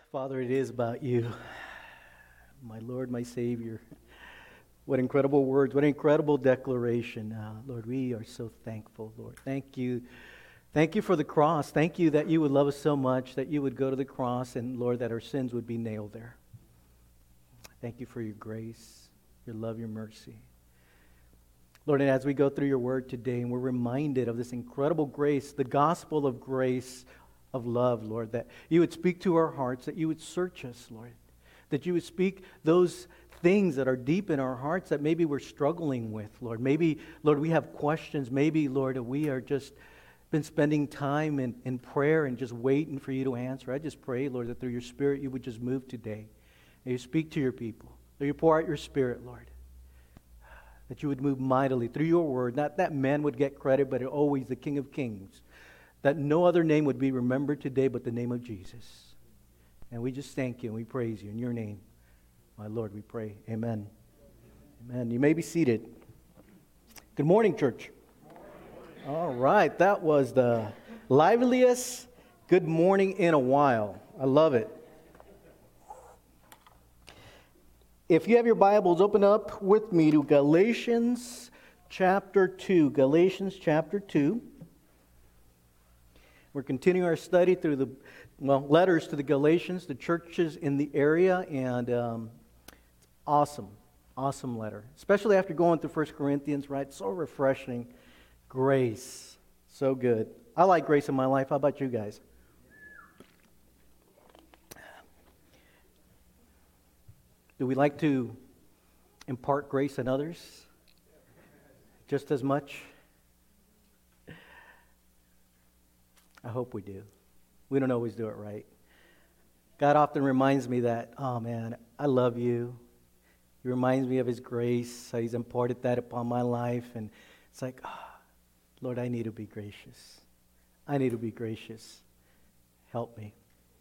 Father, it is about you, my Lord, my Savior. What incredible words, what incredible declaration. Lord, we are so thankful, Lord. Thank you. Thank you for the cross. Thank you that you would love us so much, that you would go to the cross, and Lord, that our sins would be nailed there. Thank you for your grace, your love, your mercy. Lord, and as we go through your word today, and we're reminded of this incredible grace, the gospel of grace, of love, Lord, that you would speak to our hearts, that you would search us, Lord, that you would speak those things that are deep in our hearts that maybe we're struggling with, Lord. Maybe, Lord, we have questions. Maybe, Lord, we are just been spending time in prayer and just waiting for you to answer. I just pray, Lord, that through your Spirit you would just move today. And you speak to your people. That you pour out your Spirit, Lord. That you would move mightily through your word. Not that man would get credit, but always the King of Kings. That no other name would be remembered today but the name of Jesus. And we just thank you and we praise you in your name. My Lord, we pray. Amen. Amen. You may be seated. Good morning, church. All right. That was the liveliest good morning in a while. I love it. If you have your Bibles, open up with me to Galatians chapter 2. Galatians chapter 2. We're continuing our study through the letters to the Galatians, the churches in the area, and awesome letter. Especially after going through 1 Corinthians, right? So refreshing. Grace. So good. I like grace in my life. How about you guys? Do we like to impart grace in others just as much? I hope we do. We don't always do it right. God often reminds me that, oh man, I love you. He reminds me of His grace, how He's imparted that upon my life. And it's like, Lord, I need to be gracious. I need to be gracious. Help me.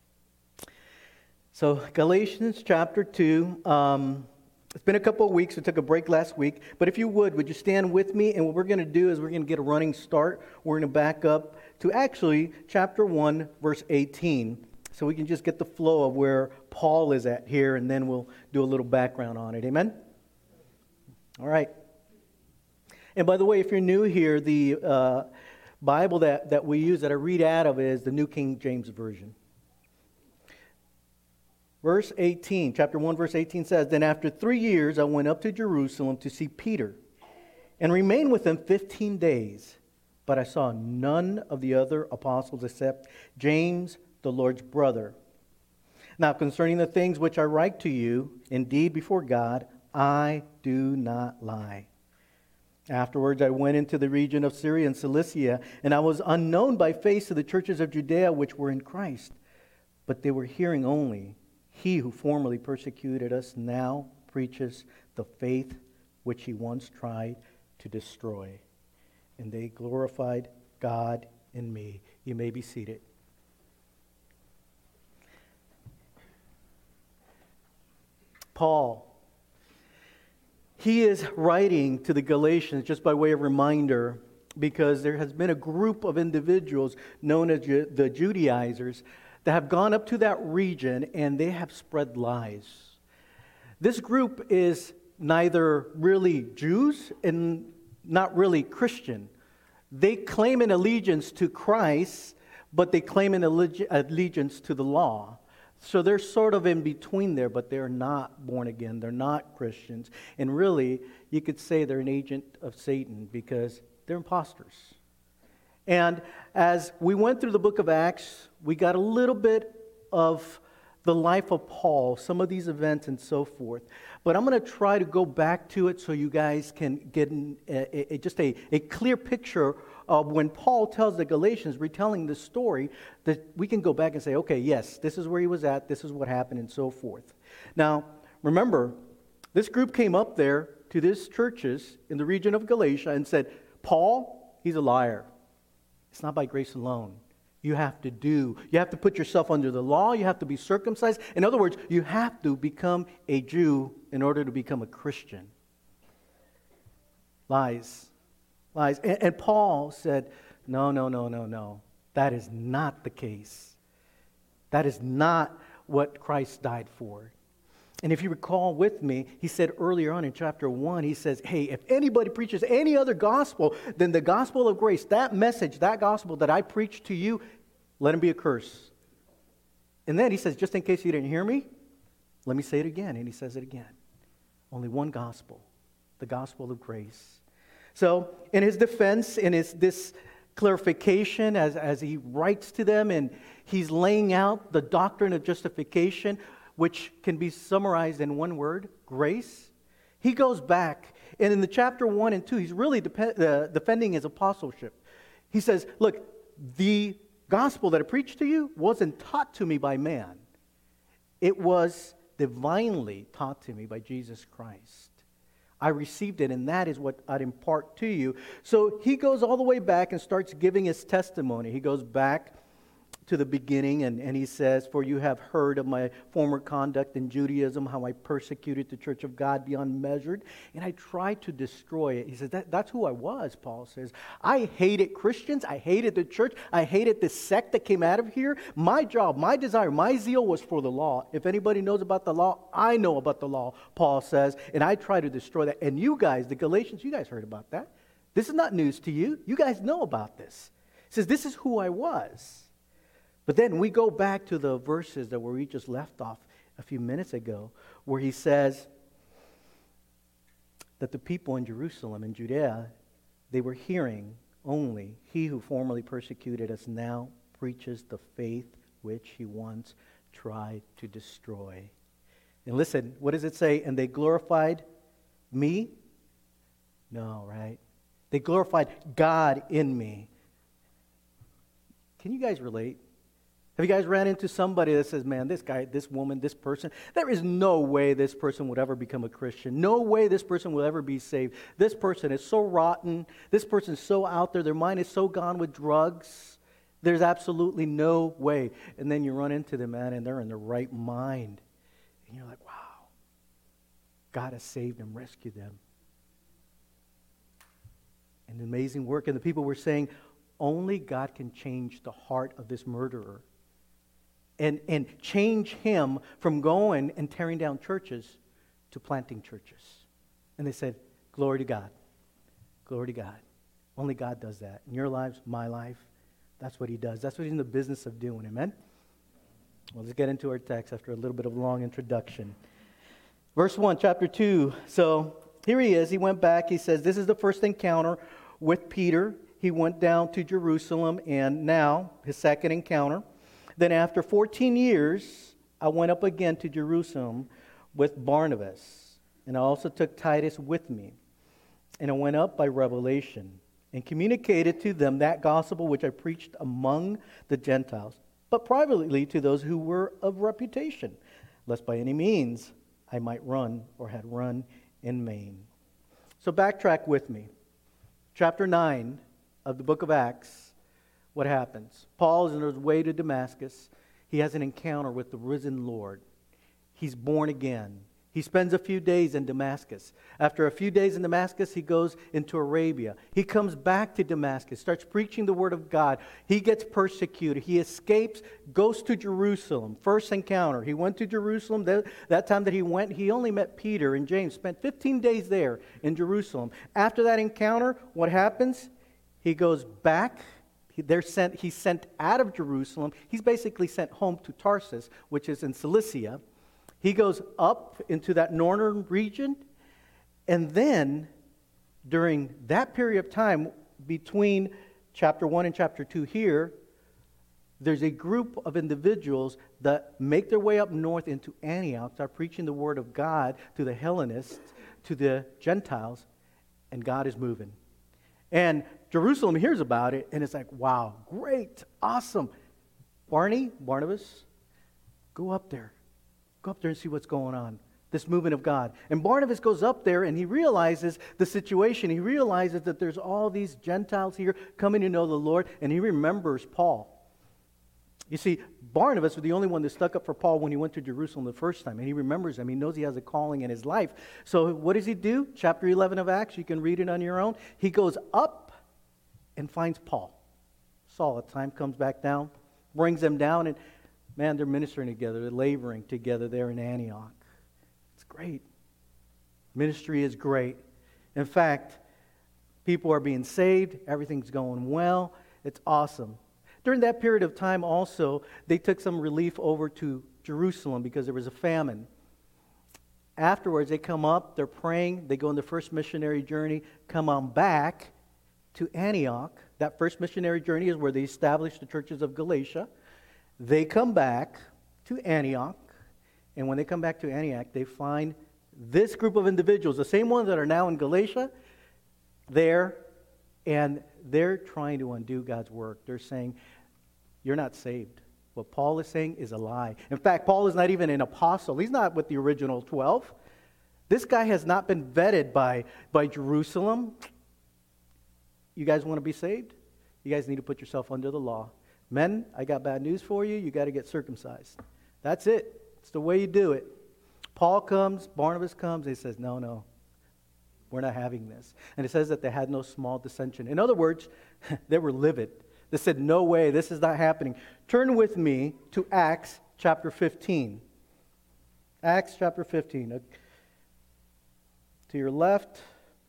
So Galatians chapter 2. It's been a couple of weeks. We took a break last week. But if you would you stand with me? And what we're going to do is we're going to get a running start. We're going to back up to actually chapter 1, verse 18. So we can just get the flow of where Paul is at here. And then we'll do a little background on it. Amen? All right. And by the way, if you're new here, the Bible that we use, that I read out of, is the New King James Version. Verse 18, chapter 1, verse 18 says, Then after 3 years I went up to Jerusalem to see Peter, and remained with him 15 days. But I saw none of the other apostles except James, the Lord's brother. Now concerning the things which I write to you, indeed before God, I do not lie. Afterwards I went into the region of Syria and Cilicia, and I was unknown by face to the churches of Judea which were in Christ. But they were hearing only, He who formerly persecuted us now preaches the faith which he once tried to destroy. And they glorified God in me. You may be seated. Paul, he is writing to the Galatians just by way of reminder, because there has been a group of individuals known as the Judaizers that have gone up to that region and they have spread lies. This group is neither really Jews and not really Christian. They claim an allegiance to Christ, but they claim an allegiance to the law. So they're sort of in between there, but they're not born again. They're not Christians. And really, you could say they're an agent of Satan because they're imposters. And as we went through the book of Acts, we got a little bit of the life of Paul, some of these events and so forth. But I'm going to try to go back to it so you guys can get just a clear picture of when Paul tells the Galatians, retelling the story, that we can go back and say, okay, yes, this is where he was at, this is what happened, and so forth. Now, remember, this group came up there to these churches in the region of Galatia and said, Paul, he's a liar. It's not by grace alone. You have to put yourself under the law. You have to be circumcised. In other words, you have to become a Jew in order to become a Christian. Lies. And Paul said, no. That is not the case. That is not what Christ died for. And if you recall with me, he said earlier on in chapter 1, he says, hey, if anybody preaches any other gospel than the gospel of grace, that message, that gospel that I preach to you, let him be accursed. And then he says, just in case you didn't hear me, let me say it again. And he says it again. Only one gospel, the gospel of grace. So in his defense, in this clarification as he writes to them, and he's laying out the doctrine of justification, which can be summarized in one word, grace. He goes back, and in the chapter 1 and 2, he's really defending his apostleship. He says, look, the gospel that I preached to you wasn't taught to me by man. It was divinely taught to me by Jesus Christ. I received it, and that is what I'd impart to you. So he goes all the way back and starts giving his testimony. He goes back to the beginning, and he says, for you have heard of my former conduct in Judaism, how I persecuted the church of God beyond measure, and I tried to destroy it. He says, that's who I was, Paul says. I hated Christians. I hated the church. I hated this sect that came out of here. My job, my desire, my zeal was for the law. If anybody knows about the law, I know about the law, Paul says, and I try to destroy that. And you guys, the Galatians, you guys heard about that. This is not news to you. You guys know about this. He says, this is who I was. But then we go back to the verses that we just left off a few minutes ago, where he says that the people in Jerusalem and Judea, they were hearing only, he who formerly persecuted us now preaches the faith which he once tried to destroy. And listen, what does it say? And they glorified me? No, right? They glorified God in me. Can you guys relate? Have you guys ran into somebody that says, man, this guy, this woman, this person, there is no way this person would ever become a Christian. No way this person will ever be saved. This person is so rotten. This person is so out there. Their mind is so gone with drugs. There's absolutely no way. And then you run into them, man, and they're in their right mind. And you're like, wow, God has saved them, rescued them. An amazing work. And the people were saying, only God can change the heart of this murderer. And change him from going and tearing down churches to planting churches. And they said, glory to God. Glory to God. Only God does that. In your lives, my life, that's what he does. That's what he's in the business of doing. Amen? Well, let's get into our text after a little bit of a long introduction. Verse 1, chapter 2. So here he is. He went back. He says, this is the first encounter with Peter. He went down to Jerusalem, and now his second encounter. Then after 14 years, I went up again to Jerusalem with Barnabas, and I also took Titus with me. And I went up by revelation and communicated to them that gospel which I preached among the Gentiles, but privately to those who were of reputation, lest by any means I might run or had run in vain. So backtrack with me. Chapter 9 of the book of Acts. What happens? Paul is on his way to Damascus. He has an encounter with the risen Lord. He's born again. He spends a few days in Damascus. After a few days in Damascus, he goes into Arabia. He comes back to Damascus, starts preaching the word of God. He gets persecuted. He escapes, goes to Jerusalem. First encounter. He went to Jerusalem. That time that he went, he only met Peter and James. Spent 15 days there in Jerusalem. After that encounter, what happens? He goes back. He's sent out of Jerusalem. He's basically sent home to Tarsus, which is in Cilicia. He goes up into that northern region. And then, during that period of time, between chapter 1 and chapter 2 here, there's a group of individuals that make their way up north into Antioch, start preaching the word of God to the Hellenists, to the Gentiles, and God is moving. And Jerusalem hears about it, and it's like, wow, great, awesome. Barnabas, go up there. Go up there and see what's going on. This movement of God. And Barnabas goes up there, and he realizes the situation. He realizes that there's all these Gentiles here coming to know the Lord, and he remembers Paul. You see, Barnabas was the only one that stuck up for Paul when he went to Jerusalem the first time. And he remembers him. He knows he has a calling in his life. So what does he do? Chapter 11 of Acts, you can read it on your own. He goes up and finds Paul. Saul at the time comes back down, brings him down. And Man, they're ministering together. They're laboring together there in Antioch. It's great. Ministry is great. In fact, people are being saved. Everything's going well. It's awesome. During that period of time also, they took some relief over to Jerusalem because there was a famine. Afterwards, they come up, they're praying, they go on the first missionary journey, come on back to Antioch. That first missionary journey is where they established the churches of Galatia. They come back to Antioch, and when they come back to Antioch, they find this group of individuals, the same ones that are now in Galatia, there, and they're trying to undo God's work. They're saying, you're not saved. What Paul is saying is a lie. In fact, Paul is not even an apostle. He's not with the original 12. This guy has not been vetted by Jerusalem. You guys want to be saved? You guys need to put yourself under the law. Men, I got bad news for you. You got to get circumcised. That's it. It's the way you do it. Paul comes, Barnabas comes, and he says, no, we're not having this. And it says that they had no small dissension. In other words, they were livid. They said, no way, this is not happening. Turn with me to Acts chapter 15. Acts chapter 15. To your left.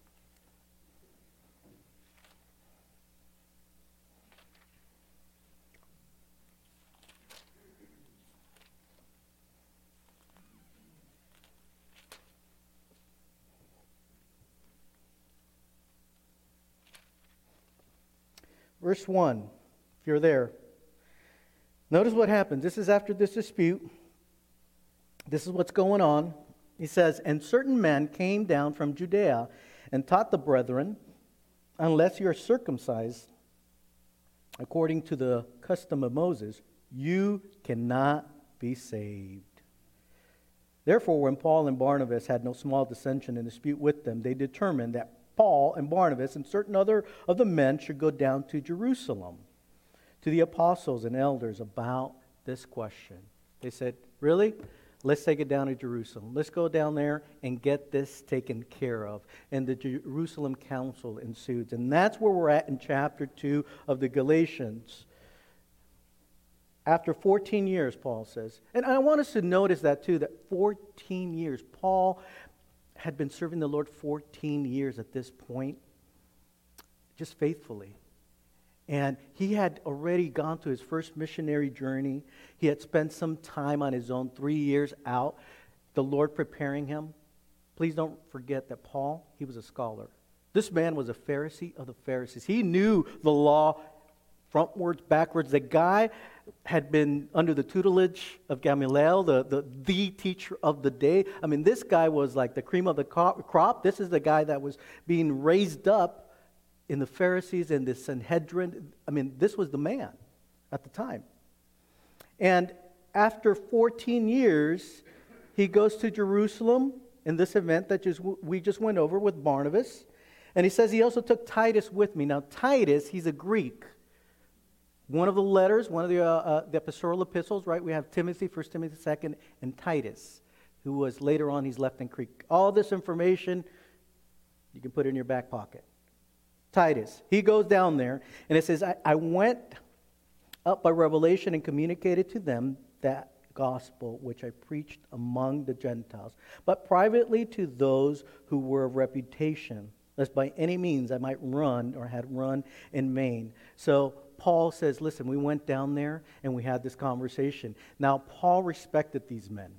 Verse 1, if you're there. Notice what happens. This is after this dispute. This is what's going on. He says, and certain men came down from Judea and taught the brethren, unless you are circumcised according to the custom of Moses, you cannot be saved. Therefore, when Paul and Barnabas had no small dissension and dispute with them, they determined that Paul and Barnabas and certain other of the men should go down to Jerusalem to the apostles and elders about this question. They said, really? Let's take it down to Jerusalem. Let's go down there and get this taken care of. And the Jerusalem council ensued. And that's where we're at in chapter 2 of the Galatians. After 14 years, Paul says. And I want us to notice that too, that 14 years. Paul had been serving the Lord 14 years at this point, just faithfully. And he had already gone to his first missionary journey. He had spent some time on his own, 3 years out, the Lord preparing him. Please don't forget that Paul, he was a scholar. This man was a Pharisee of the Pharisees. He knew the law frontwards, backwards. The guy had been under the tutelage of Gamaliel, the teacher of the day. I mean, this guy was like the cream of the crop. This is the guy that was being raised up in the Pharisees and the Sanhedrin. I mean, this was the man at the time. And after 14 years, he goes to Jerusalem in this event that we just went over with Barnabas. And he says he also took Titus with me. Now, Titus, he's a Greek. One of the letters, one of the pastoral epistles, right? We have Timothy, 1 Timothy 2, and Titus, who was later on, he's left in Crete. All this information, you can put it in your back pocket. Titus, he goes down there, and it says, I went up by revelation and communicated to them that gospel which I preached among the Gentiles, but privately to those who were of reputation, lest by any means I might run or had run in vain. So Paul says, listen, we went down there and we had this conversation. Now, Paul respected these men.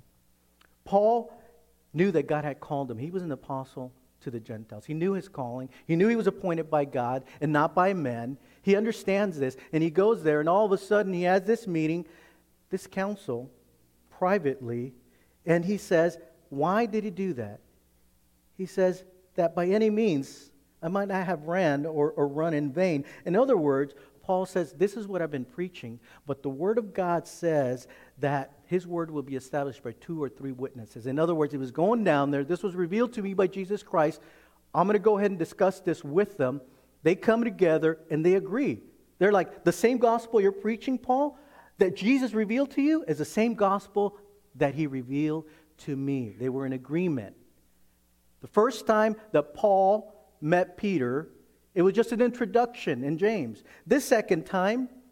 Paul knew that God had called him. He was an apostle to the Gentiles. He knew his calling. He knew he was appointed by God and not by men. He understands this, and he goes there, and all of a sudden he has this meeting, this council, privately, and he says, why did he do that? He says that by any means I might not have ran or run in vain. In other words, Paul says, this is what I've been preaching, but the Word of God says that His Word will be established by 2 or 3 witnesses. In other words, he was going down there. This was revealed to me by Jesus Christ. I'm going to go ahead and discuss this with them. They come together and they agree. They're like, the same gospel you're preaching, Paul, that Jesus revealed to you is the same gospel that He revealed to me. They were in agreement. The first time that Paul met Peter, it was just an introduction in James. This second time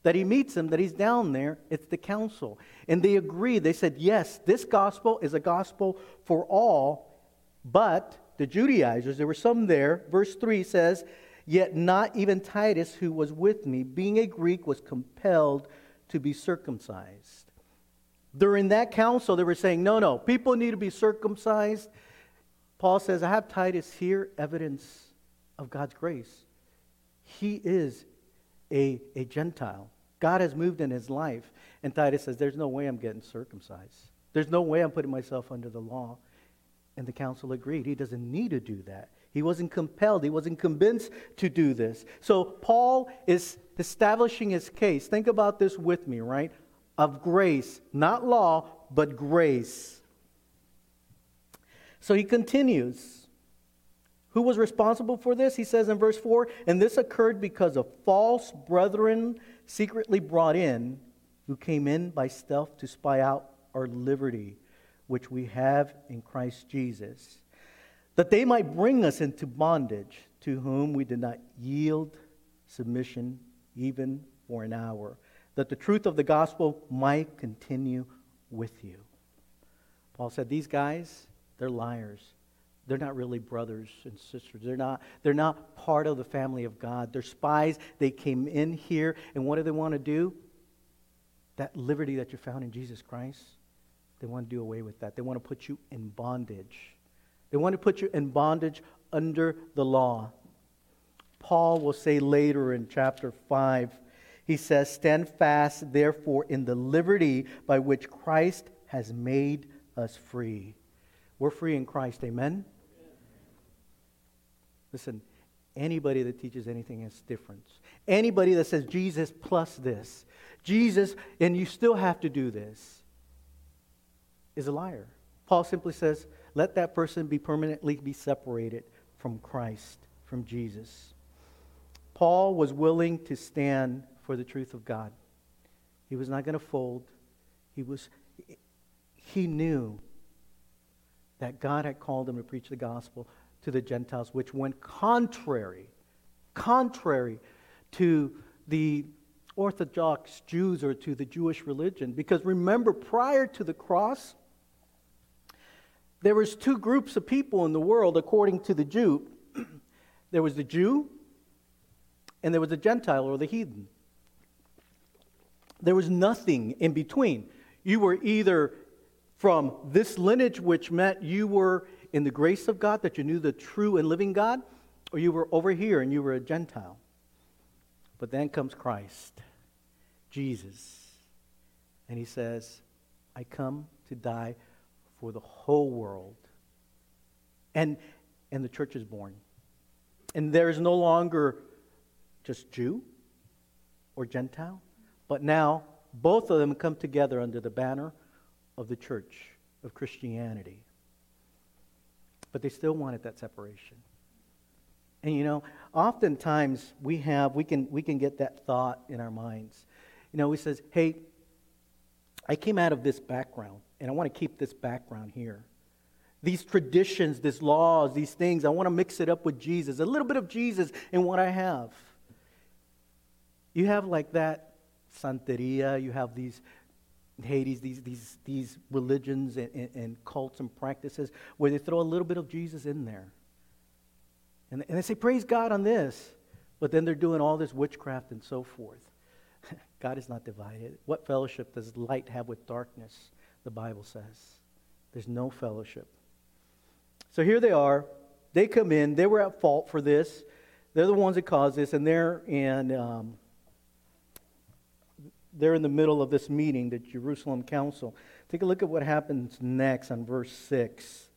that he meets them, that he's down there. It's the council. And they agreed. They said, yes, this gospel is a gospel for all, but the Judaizers, there were some there. Verse 3 says, yet not even Titus, who was with me, being a Greek, was compelled to be circumcised. During that council, they were saying, no, people need to be circumcised. Paul says, I have Titus here, evidence of God's grace. He is a Gentile. God has moved in his life. And Titus says, there's no way I'm getting circumcised. There's no way I'm putting myself under the law. And the council agreed. He doesn't need to do that. He wasn't compelled. He wasn't convinced to do this. So Paul is establishing his case. Think about this with me, right? Of grace, not law, but grace. So he continues. Who was responsible for this? He says in verse 4, and this occurred because of false brethren secretly brought in, who came in by stealth to spy out our liberty, which we have in Christ Jesus, that they might bring us into bondage, to whom we did not yield submission even for an hour, that the truth of the gospel might continue with you. Paul said, these guys, they're liars. They're not really brothers and sisters. They're not part of the family of God. They're spies. They came in here, and what do they want to do? That liberty that you found in Jesus Christ, they want to do away with that. They want to put you in bondage. They want to put you in bondage under the law. Paul will say later in chapter 5, he says, stand fast, therefore, in the liberty by which Christ has made us free. We're free in Christ, amen? Listen, anybody that teaches anything has difference. Anybody that says Jesus plus this, Jesus, and you still have to do this, is a liar. Paul simply says, let that person be permanently separated from Christ, from Jesus. Paul was willing to stand for the truth of God. He was not going to fold. He knew that God had called him to preach the gospel to the Gentiles, which went contrary to the Orthodox Jews or to the Jewish religion. Because remember, prior to the cross, there was two groups of people in the world according to the Jew. There was the Jew and there was the Gentile or the heathen. There was nothing in between. You were either from this lineage, which meant you were in the grace of God, that you knew the true and living God, or you were over here and you were a Gentile. But then comes Christ, Jesus. And he says, I come to die for the whole world. And the church is born. And there is no longer just Jew or Gentile, but now both of them come together under the banner of the church of Christianity. But they still wanted that separation. And you know, oftentimes we can get that thought in our minds. You know, we says, hey, I came out of this background, and I want to keep this background here. These traditions, these laws, these things, I want to mix it up with Jesus, a little bit of Jesus in what I have. You have like that Santeria, you have these Hades, these religions and cults and practices where they throw a little bit of Jesus in there. And they say, praise God on this. But then they're doing all this witchcraft and so forth. God is not divided. What fellowship does light have with darkness? The Bible says. There's no fellowship. So here they are. They come in. They were at fault for this. They're the ones that caused this. And they're in the middle of this meeting, the Jerusalem Council. Take a look at what happens next on verse 6.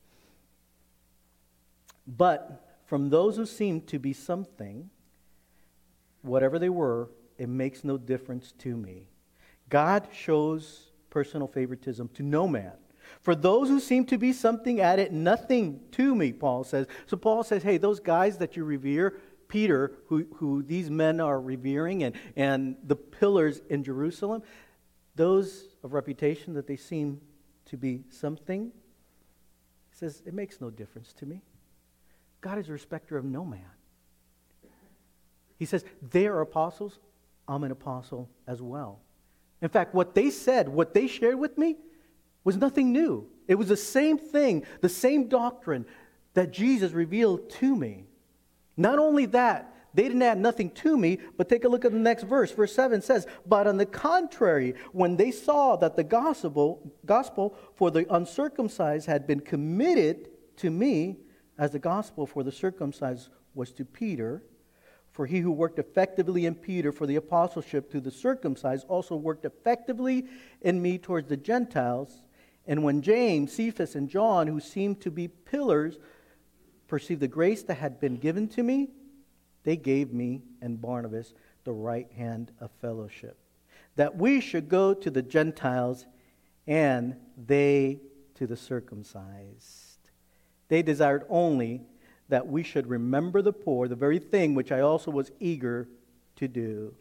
But from those who seemed to be something, whatever they were, it makes no difference to me. God shows personal favoritism to no man. For those who seem to be something added nothing to me, Paul says. So Paul says, hey, those guys that you revere, Peter, who these men are revering, and the pillars in Jerusalem, those of reputation that they seem to be something, he says, it makes no difference to me. God is a respecter of no man. He says, they are apostles, I'm an apostle as well. In fact, what they said, what they shared with me, was nothing new. It was the same thing, the same doctrine that Jesus revealed to me. Not only that, they didn't add nothing to me, but take a look at the next verse. Verse 7 says, but on the contrary, when they saw that the gospel for the uncircumcised had been committed to me, as the gospel for the circumcised was to Peter, for he who worked effectively in Peter for the apostleship to the circumcised also worked effectively in me towards the Gentiles. And when James, Cephas, and John, who seemed to be pillars, perceived the grace that had been given to me, they gave me and Barnabas the right hand of fellowship, that we should go to the Gentiles and they to the circumcised. They desired only that we should remember the poor, the very thing which I also was eager to do.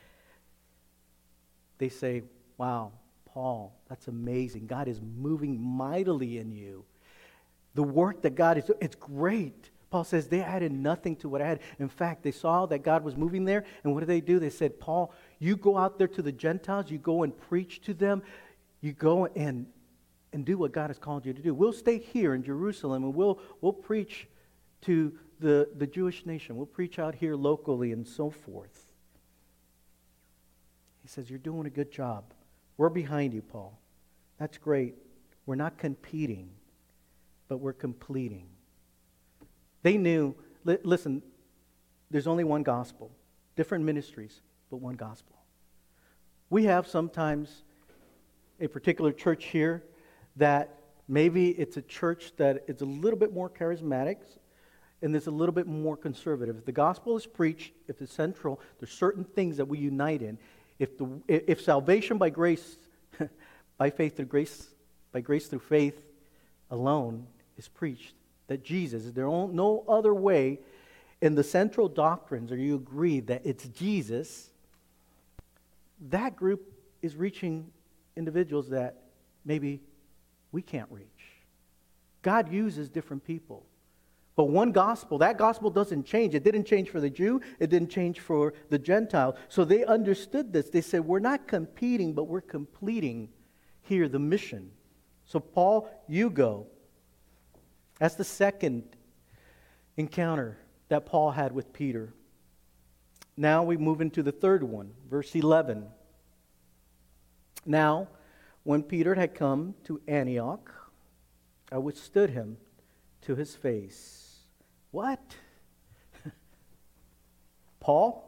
They say, wow, Paul, that's amazing. God is moving mightily in you. The work that God is doing, it's great. Paul says they added nothing to what I had. In fact, they saw that God was moving there, and what did they do? They said, Paul, you go out there to the Gentiles, you go and preach to them, you go and do what God has called you to do. We'll stay here in Jerusalem, and we'll preach to the Jewish nation. We'll preach out here locally and so forth. He says, you're doing a good job. We're behind you, Paul. That's great. We're not competing, but we're completing. They knew, listen, there's only one gospel. Different ministries, but one gospel. We have sometimes a particular church here that maybe it's a church that is a little bit more charismatic and it's a little bit more conservative. If the gospel is preached, if it's central, there's certain things that we unite in. If salvation by grace, by faith through grace, by grace through faith alone is preached, that Jesus is there no other way in the central doctrines, or you agree that it's Jesus, that group is reaching individuals that maybe we can't reach. God uses different people. But one gospel, that gospel doesn't change. It didn't change for the Jew. It didn't change for the Gentile. So they understood this. They said, we're not competing, but we're completing here the mission. So Paul, you go. That's the second encounter that Paul had with Peter. Now we move into the third one, verse 11. Now, when Peter had come to Antioch, I withstood him to his face. What? Paul?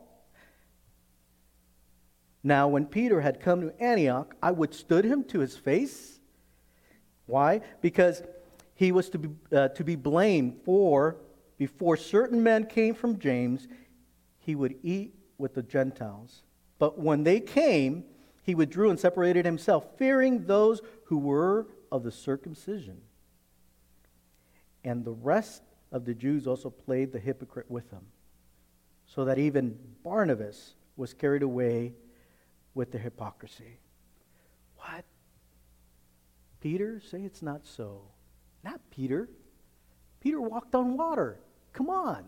Now, when Peter had come to Antioch, I withstood him to his face. Why? Because he was to be blamed, for before certain men came from James, he would eat with the Gentiles. But when they came, he withdrew and separated himself, fearing those who were of the circumcision. And the rest of the Jews also played the hypocrite with him, so that even Barnabas was carried away with their hypocrisy. What? Peter? Say it's not so. Not Peter. Peter walked on water. Come on.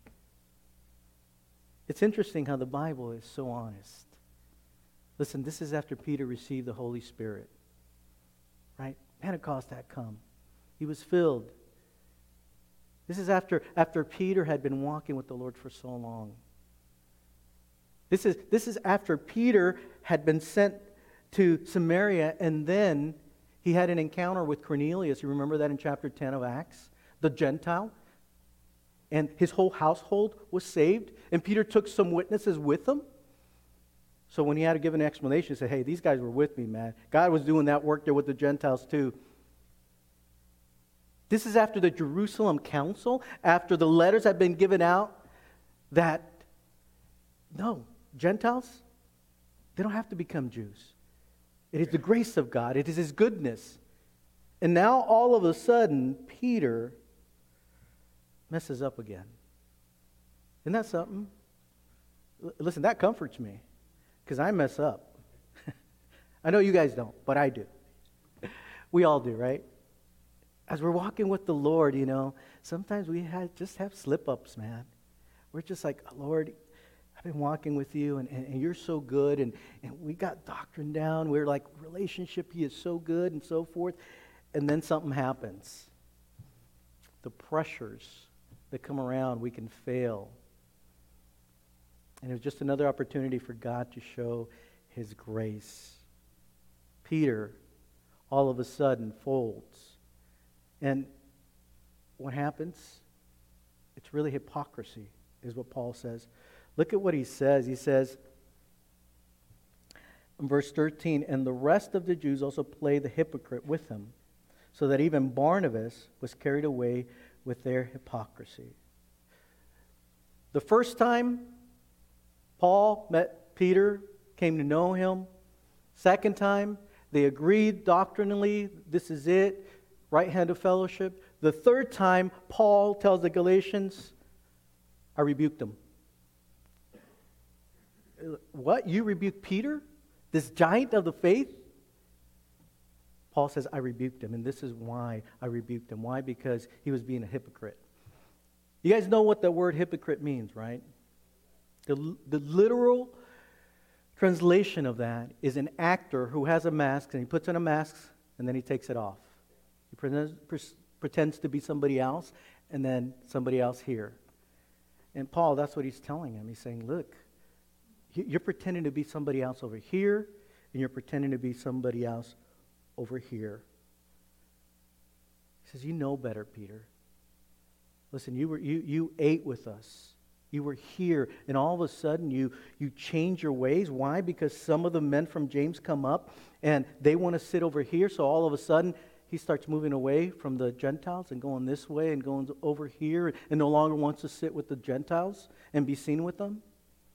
It's interesting how the Bible is so honest. Listen, this is after Peter received the Holy Spirit. Right? Pentecost had come. He was filled. This is after Peter had been walking with the Lord for so long. This is after Peter had been sent to Samaria, and then he had an encounter with Cornelius. You remember that in chapter 10 of Acts? The Gentile. And his whole household was saved. And Peter took some witnesses with him. So when he had to give an explanation, he said, hey, these guys were with me, man. God was doing that work there with the Gentiles too. This is after the Jerusalem Council, after the letters had been given out that, no, Gentiles, they don't have to become Jews. It is the grace of God. It is His goodness. And now all of a sudden, Peter messes up again. Isn't that something? Listen, that comforts me because I mess up. I know you guys don't, but I do. We all do, right? As we're walking with the Lord, sometimes we just have slip-ups, man. We're just like, Lord, I've been walking with you, and you're so good, and we got doctrine down. We're like, relationship, he is so good, and so forth. And then something happens. The pressures that come around, we can fail. And it was just another opportunity for God to show his grace. Peter, all of a sudden, folds. And what happens? It's really hypocrisy, is what Paul says. Look at what he says. He says, in verse 13, and the rest of the Jews also played the hypocrite with him, so that even Barnabas was carried away with their hypocrisy. The first time Paul met Peter, came to know him. Second time, they agreed doctrinally, this is it, right hand of fellowship. The third time, Paul tells the Galatians, I rebuked them. What? You rebuked Peter? This giant of the faith? Paul says, I rebuked him, and this is why I rebuked him. Why? Because he was being a hypocrite. You guys know what the word hypocrite means, right? The literal translation of that is an actor who has a mask, and he puts on a mask, and then he takes it off. He pretends to be somebody else, and then somebody else here. And Paul, that's what he's telling him. He's saying, look, you're pretending to be somebody else over here, and you're pretending to be somebody else over here. He says, you know better, Peter. Listen, you ate with us. You were here, and all of a sudden you change your ways. Why? Because some of the men from James come up, and they want to sit over here, so all of a sudden he starts moving away from the Gentiles and going this way and going over here, and no longer wants to sit with the Gentiles and be seen with them.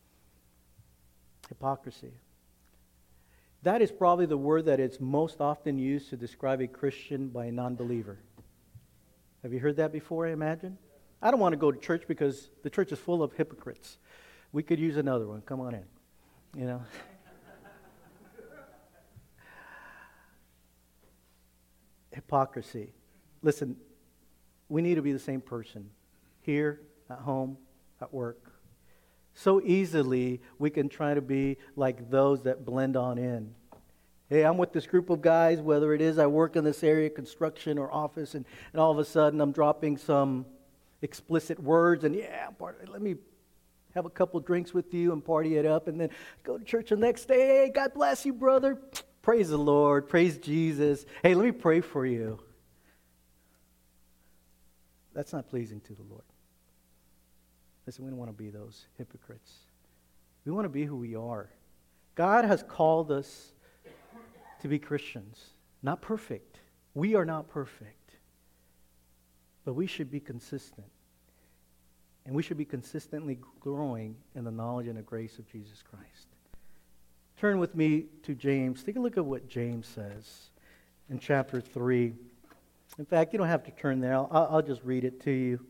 Hypocrisy. That is probably the word that is most often used to describe a Christian by a non-believer. Have you heard that before, I imagine? I don't want to go to church because the church is full of hypocrites. We could use another one. Come on in. You know? Hypocrisy. Listen, we need to be the same person. Here, at home, at work. So easily we can try to be like those that blend on in. Hey, I'm with this group of guys, whether it is I work in this area, construction or office, and all of a sudden I'm dropping some explicit words, and let me have a couple drinks with you and party it up, and then go to church the next day. Hey, God bless you, brother. Praise the Lord. Praise Jesus. Hey, let me pray for you. That's not pleasing to the Lord. Listen, we don't want to be those hypocrites. We want to be who we are. God has called us to be Christians. Not perfect. We are not perfect. But we should be consistent. And we should be consistently growing in the knowledge and the grace of Jesus Christ. Turn with me to James. Take a look at what James says in chapter 3. In fact, you don't have to turn there. I'll just read it to you.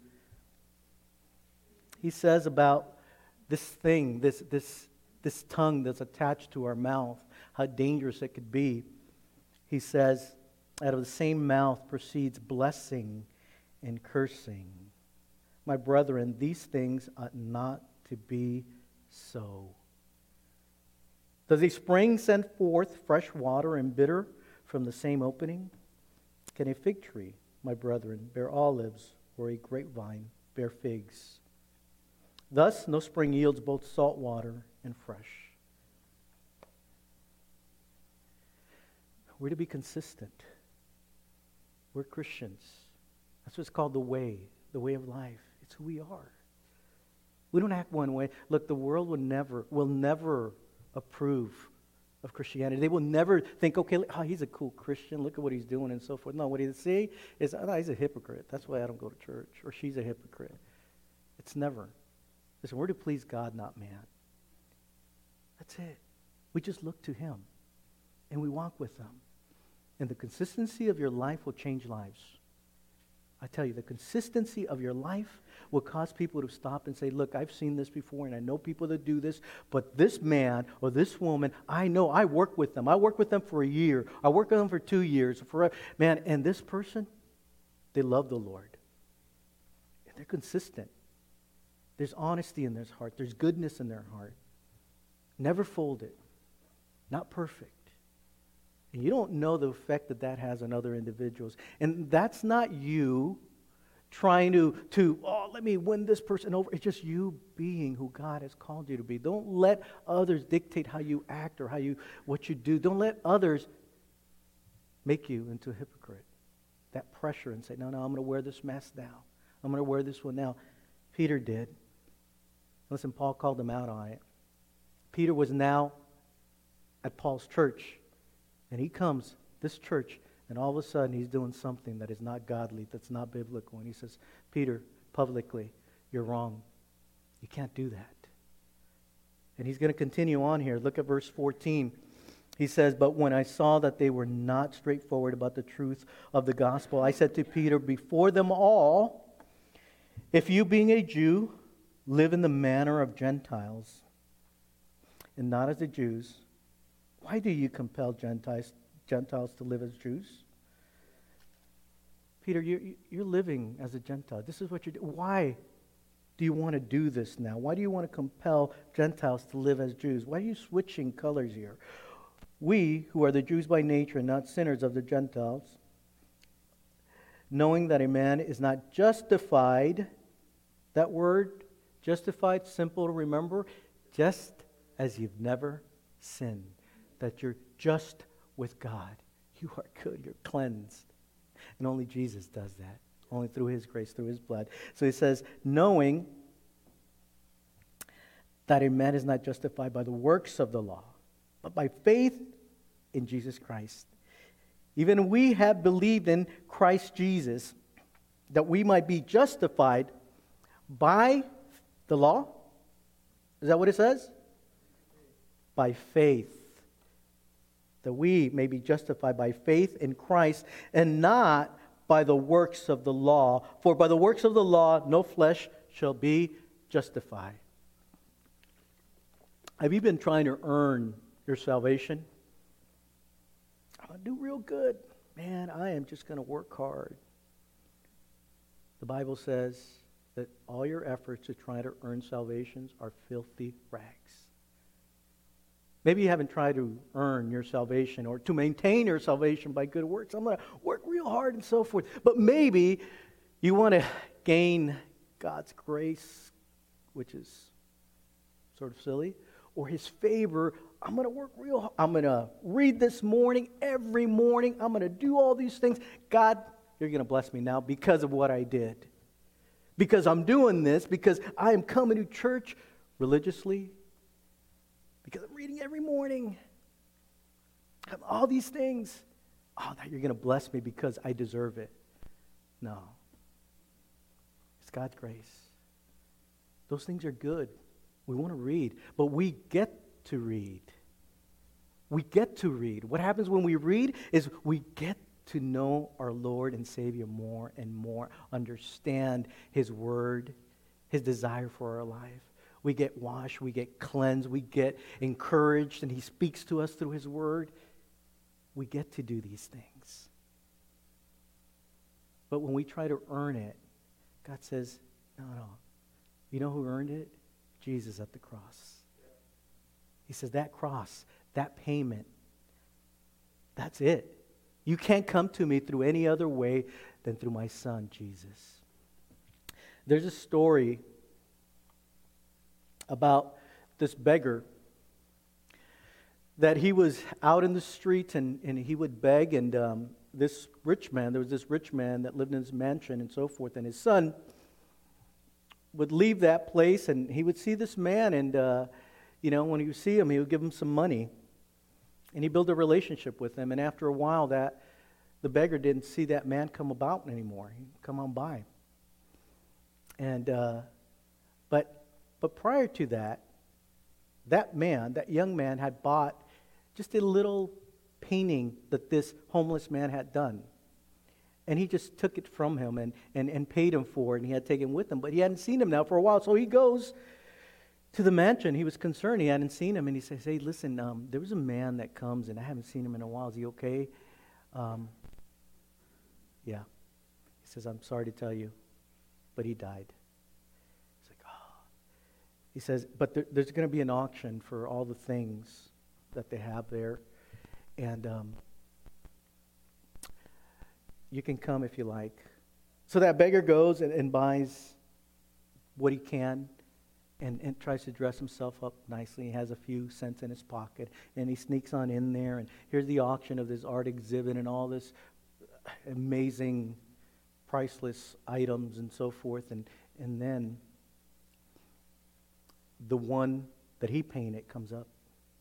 He says about this thing, this tongue that's attached to our mouth, how dangerous it could be. He says, out of the same mouth proceeds blessing and cursing. My brethren, these things ought not to be so. Does a spring send forth fresh water and bitter from the same opening? Can a fig tree, my brethren, bear olives, or a grapevine bear figs? Thus, no spring yields both salt water and fresh. We're to be consistent. We're Christians. That's what's called the way of life. It's who we are. We don't act one way. Look, the world will never approve of Christianity. They will never think, okay, he's a cool Christian. Look at what he's doing and so forth. No, what they say is, he's a hypocrite. That's why I don't go to church. Or she's a hypocrite. It's never. Listen, we're to please God, not man. That's it. We just look to him. And we walk with him. And the consistency of your life will change lives. I tell you, the consistency of your life will cause people to stop and say, look, I've seen this before, and I know people that do this, but this man or this woman, I know, I work with them. I work with them for a year. I work with them for 2 years. Man, and this person, they love the Lord. And they're consistent. There's honesty in their heart. There's goodness in their heart. Never folded. Not perfect. And you don't know the effect that that has on other individuals. And that's not you trying to let me win this person over. It's just you being who God has called you to be. Don't let others dictate how you act or what you do. Don't let others make you into a hypocrite. That pressure and say, no, I'm going to wear this mask now. I'm going to wear this one now. Peter did. Listen, Paul called him out on it. Peter was now at Paul's church, and he comes, this church, and all of a sudden he's doing something that is not godly, that's not biblical. And he says, Peter, publicly, you're wrong. You can't do that. And he's going to continue on here. Look at verse 14. He says, but when I saw that they were not straightforward about the truth of the gospel, I said to Peter before them all, if you being a Jew live in the manner of Gentiles and not as the Jews, why do you compel Gentiles to live as Jews? Peter, you're living as a Gentile. This is what you're doing. Why do you want to do this now? Why do you want to compel Gentiles to live as Jews? Why are you switching colors here? We, who are the Jews by nature and not sinners of the Gentiles, knowing that a man is not justified, that word, justified, simple to remember, just as you've never sinned, that you're just with God. You are good, you're cleansed. And only Jesus does that, only through His grace, through His blood. So he says, knowing that a man is not justified by the works of the law, but by faith in Jesus Christ. Even we have believed in Christ Jesus, that we might be justified by the law. Is that what it says? By faith. That we may be justified by faith in Christ and not by the works of the law. For by the works of the law no flesh shall be justified. Have you been trying to earn your salvation? I'm going to do real good. Man, I am just going to work hard. The Bible says that all your efforts to try to earn salvations are filthy rags. Maybe you haven't tried to earn your salvation or to maintain your salvation by good works. I'm going to work real hard and so forth. But maybe you want to gain God's grace, which is sort of silly, or His favor. I'm going to work real hard. I'm going to read this morning, every morning. I'm going to do all these things. God, you're going to bless me now because of what I did. Because I'm doing this, because I am coming to church religiously, because I'm reading every morning. All these things. Oh, that you're going to bless me because I deserve it. No. It's God's grace. Those things are good. We want to read, but we get to read. We get to read. What happens when we read is we get to know our Lord and Savior more and more, understand His Word, His desire for our life. We get washed, we get cleansed, we get encouraged, and He speaks to us through His Word. We get to do these things. But when we try to earn it, God says, no. You know who earned it? Jesus at the cross. He says that cross, that payment, that's it. You can't come to me through any other way than through my Son, Jesus. There's a story about this beggar that he was out in the street and he would beg, and there was this rich man that lived in his mansion and so forth, and his son would leave that place and he would see this man, and when he would see him, he would give him some money, and he built a relationship with him, and after a while that the beggar didn't see that man come about anymore. He'd come on by. And but prior to that, that young man had bought just a little painting that this homeless man had done. And he just took it from him and paid him for it, and he had taken it with him. But he hadn't seen him now for a while, so he goes to the mansion. He was concerned. He hadn't seen him, and he says, hey, listen, there was a man that comes, and I haven't seen him in a while. Is he okay? Yeah. He says, I'm sorry to tell you, but he died. He's like, oh. He says, but there's going to be an auction for all the things that they have there. And you can come if you like. So that beggar goes and buys what he can and tries to dress himself up nicely. He has a few cents in his pocket, and he sneaks on in there. And here's the auction of this art exhibit and all this amazing, priceless items and so forth. And then the one that he painted comes up.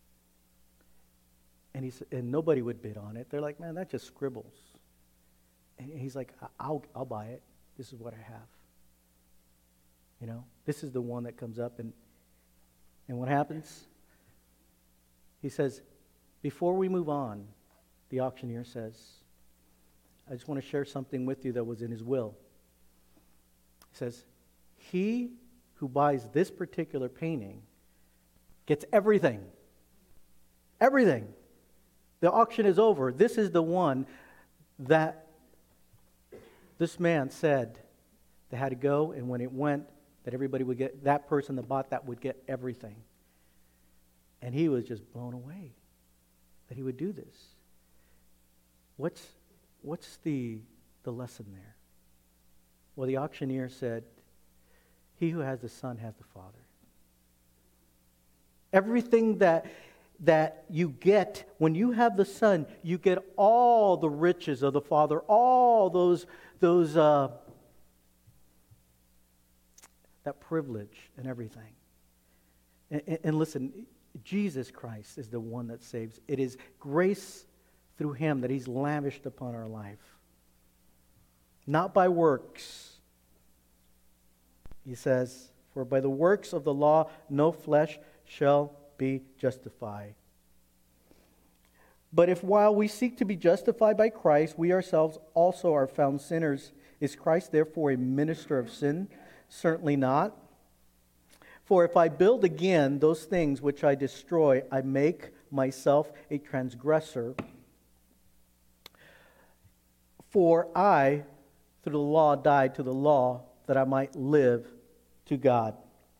And nobody would bid on it. They're like, man, that just scribbles. And he's like, I'll buy it. This is what I have. You know, this is the one that comes up. And what happens? He says, before we move on, the auctioneer says, I just want to share something with you that was in his will. He says, he who buys this particular painting gets everything. Everything. The auction is over. This is the one that this man said they had to go, and when it went, that everybody would get, that person that bought that would get everything. And he was just blown away that he would do this. What's the lesson there? Well, the auctioneer said, he who has the Son has the Father. Everything that you get when you have the Son, you get all the riches of the Father, all those that privilege and everything. And listen, Jesus Christ is the one that saves. It is grace through Him that He's lavished upon our life. Not by works. He says, for by the works of the law no flesh shall be justified. But if while we seek to be justified by Christ, we ourselves also are found sinners, is Christ therefore a minister of sin? Certainly not. For if I build again those things which I destroy, I make myself a transgressor. For I, through the law, died to the law, that I might live to God.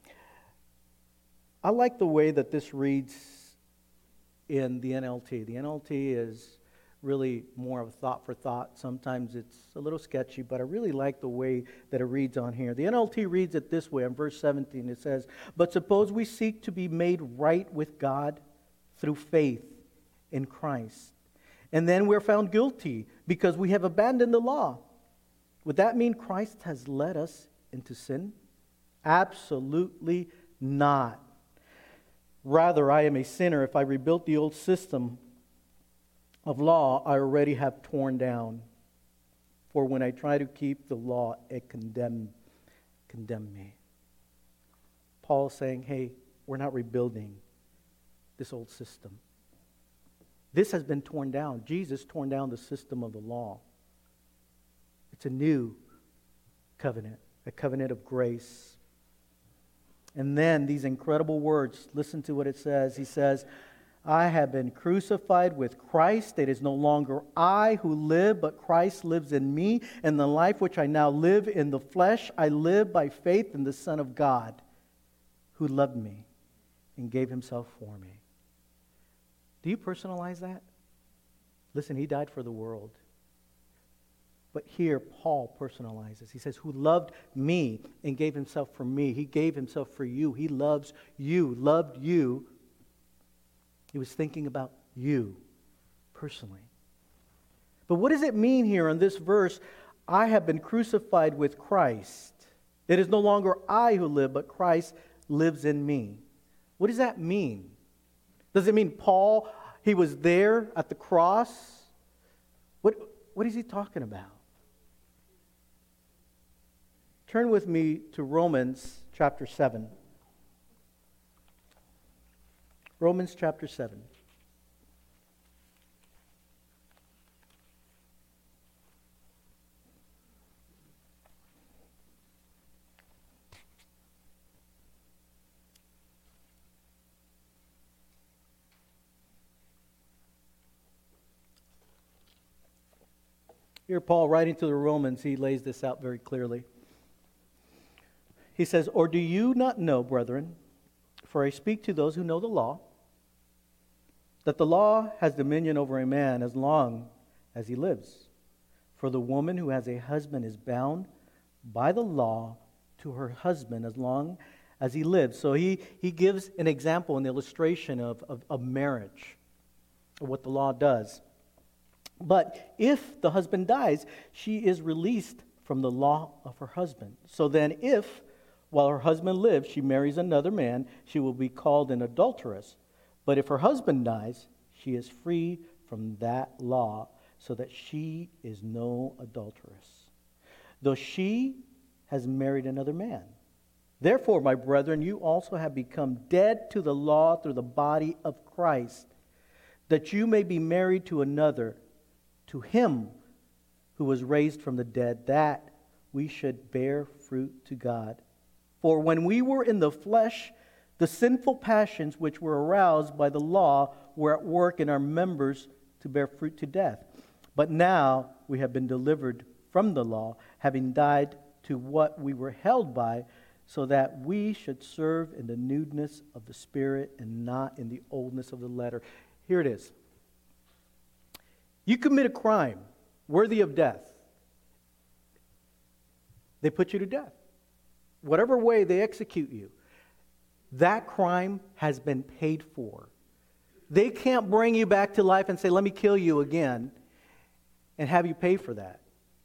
I like the way that this reads in the NLT. The NLT is really more of a thought for thought. Sometimes it's a little sketchy, but I really like the way that it reads on here. The NLT reads it this way. In verse 17 it says, but suppose we seek to be made right with God through faith in Christ. And then we're found guilty because we have abandoned the law. Would that mean Christ has led us into sin? Absolutely not. Rather, I am a sinner if I rebuilt the old system of law I already have torn down. For when I try to keep the law, it condemned me. Paul is saying, hey, we're not rebuilding this old system. This has been torn down. Jesus torn down the system of the law. It's a new covenant, a covenant of grace. And then these incredible words, listen to what it says. He says, I have been crucified with Christ. It is no longer I who live, but Christ lives in me. And the life which I now live in the flesh, I live by faith in the Son of God, who loved me and gave Himself for me. Do you personalize that? Listen, He died for the world. But here, Paul personalizes. He says, who loved me and gave Himself for me. He gave Himself for you. He loves you, loved you. He was thinking about you personally. But what does it mean here in this verse? I have been crucified with Christ. It is no longer I who live, but Christ lives in me. What does that mean? Does it mean Paul, he was there at the cross? What is he talking about? Turn with me to Romans chapter 7. Romans chapter 7. Here, Paul, writing to the Romans, he lays this out very clearly. He says, or do you not know, brethren, For I speak to those who know the law, that the law has dominion over a man as long as he lives. For the woman who has a husband is bound by the law to her husband as long as he lives. So he gives an example, an illustration of marriage, of what the law does. But if the husband dies, she is released from the law of her husband. So then if, while her husband lives, she marries another man, she will be called an adulteress. But if her husband dies, she is free from that law, so that she is no adulteress, though she has married another man. Therefore, my brethren, you also have become dead to the law through the body of Christ, that you may be married to another, to him who was raised from the dead, that we should bear fruit to God. For when we were in the flesh, the sinful passions which were aroused by the law were at work in our members to bear fruit to death. But now we have been delivered from the law, having died to what we were held by, so that we should serve in the newness of the Spirit and not in the oldness of the letter. Here it is. You commit a crime worthy of death. They put you to death. Whatever way they execute you, that crime has been paid for. They can't bring you back to life and say, let me kill you again, and have you pay for that.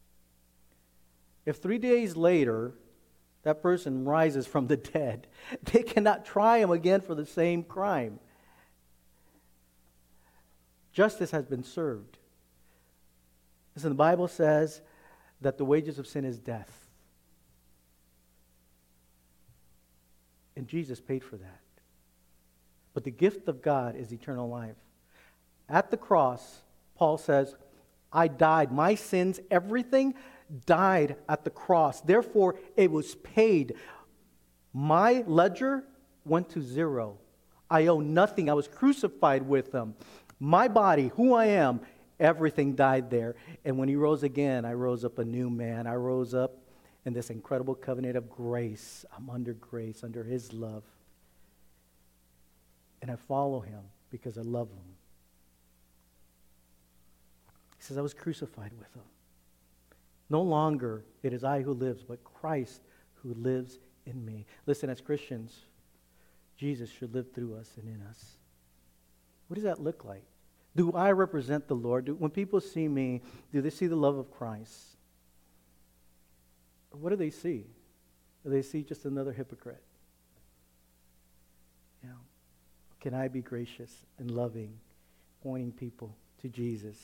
If 3 days later, that person rises from the dead, they cannot try him again for the same crime. Justice has been served. Listen, the Bible says that the wages of sin is death. And Jesus paid for that. But the gift of God is eternal life. At the cross, Paul says, I died. My sins, everything died at the cross. Therefore, it was paid. My ledger went to zero. I owe nothing. I was crucified with him. My body, who I am, everything died there. And when he rose again, I rose up a new man. I rose up in this incredible covenant of grace. I'm under grace, under his love. And I follow him because I love him. He says, I was crucified with him. No longer it is I who lives, but Christ who lives in me. Listen, as Christians, Jesus should live through us and in us. What does that look like? Do I represent the Lord? When people see me, do they see the love of Christ? Or what do they see? Do they see just another hypocrite? You know, can I be gracious and loving, pointing people to Jesus?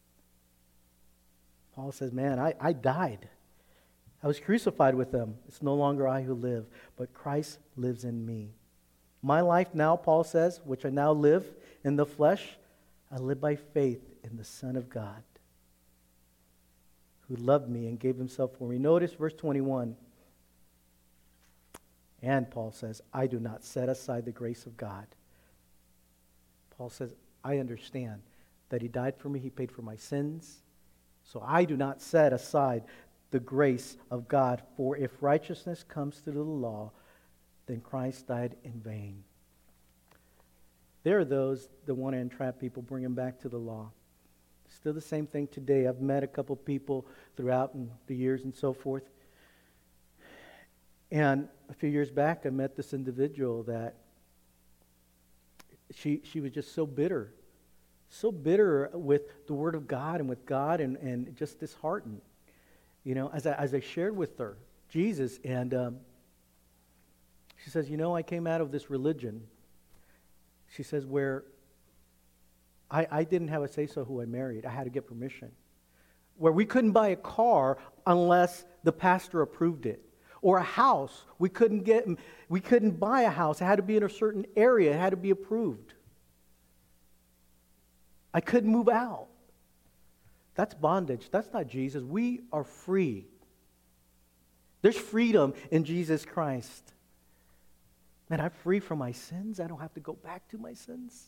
Paul says, man, I died. I was crucified with them. It's no longer I who live, but Christ lives in me. My life now, Paul says, which I now live in the flesh, I live by faith in the Son of God, who loved me and gave himself for me. Notice verse 21. And Paul says, I do not set aside the grace of God. Paul says, I understand that he died for me. He paid for my sins. So I do not set aside the grace of God. For if righteousness comes through the law, then Christ died in vain. There are those that want to entrap people, bring them back to the law. Still the same thing today. I've met a couple people throughout the years and so forth. And a few years back, I met this individual that she was just so bitter with the Word of God and with God and just disheartened. You know, as I shared with her Jesus, and she says, you know, I came out of this religion, she says, where I didn't have a say-so who I married. I had to get permission. Where we couldn't buy a car unless the pastor approved it. Or a house. We couldn't buy a house. It had to be in a certain area. It had to be approved. I couldn't move out. That's bondage. That's not Jesus. We are free. There's freedom in Jesus Christ. Man, I'm free from my sins. I don't have to go back to my sins.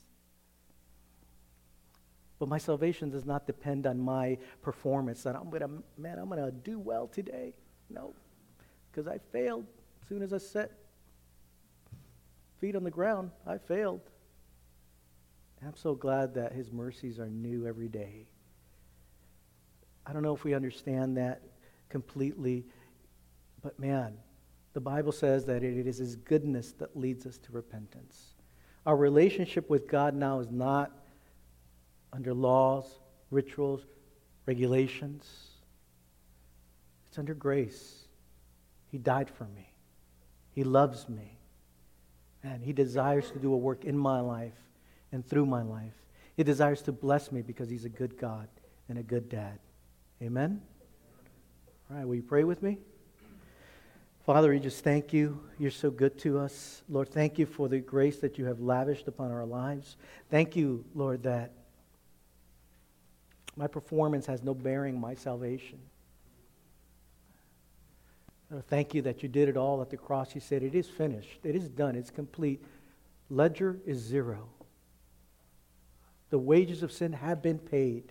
But my salvation does not depend on my performance. That I'm gonna do well today. No, because I failed as soon as I set feet on the ground. I failed. And I'm so glad that his mercies are new every day. I don't know if we understand that completely, but man, the Bible says that it is his goodness that leads us to repentance. Our relationship with God now is not under laws, rituals, regulations. It's under grace. He died for me. He loves me. And he desires to do a work in my life and through my life. He desires to bless me because he's a good God and a good dad. Amen? All right, will you pray with me? Father, we just thank you. You're so good to us. Lord, thank you for the grace that you have lavished upon our lives. Thank you, Lord, that my performance has no bearing on my salvation. Lord, thank you that you did it all at the cross. You said, it is finished. It is done. It's complete. Ledger is zero. The wages of sin have been paid.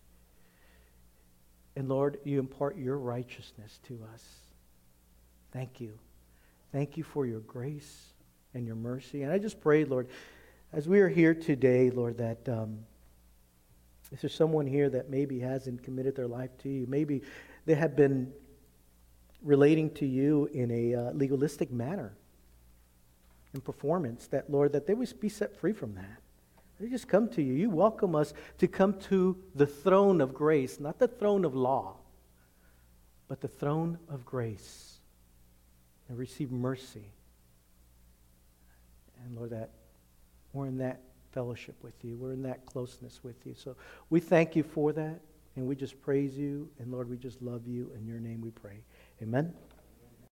And Lord, you impart your righteousness to us. Thank you. Thank you for your grace and your mercy. And I just pray, Lord, as we are here today, Lord, that if there's someone here that maybe hasn't committed their life to you, maybe they have been relating to you in a legalistic manner, in performance, that, Lord, that they would be set free from that. They just come to you. You welcome us to come to the throne of grace, not the throne of law, but the throne of grace, and receive mercy. And Lord, that we're in that fellowship with you. We're in that closeness with you. So we thank you for that, and we just praise you. And Lord, we just love you. In your name we pray. Amen.